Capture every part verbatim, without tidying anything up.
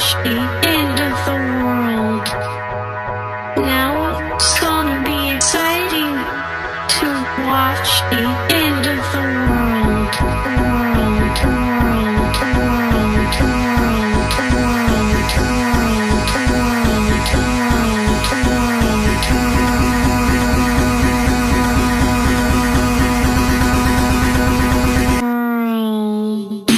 watch the end of the world. Now it's gonna be exciting to watch the end of the world. World, world, world, world, world, world, world, world, world.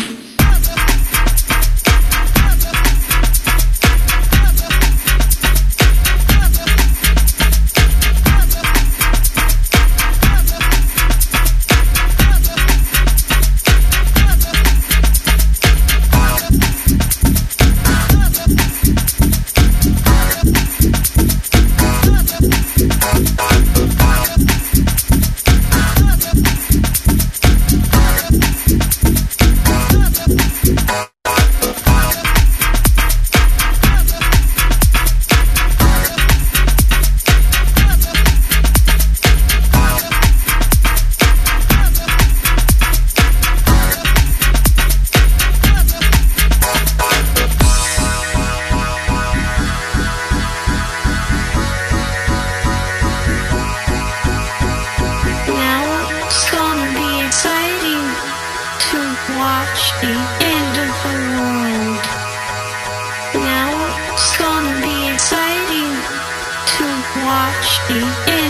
Watch the end of the world. Now it's gonna be exciting to watch the end.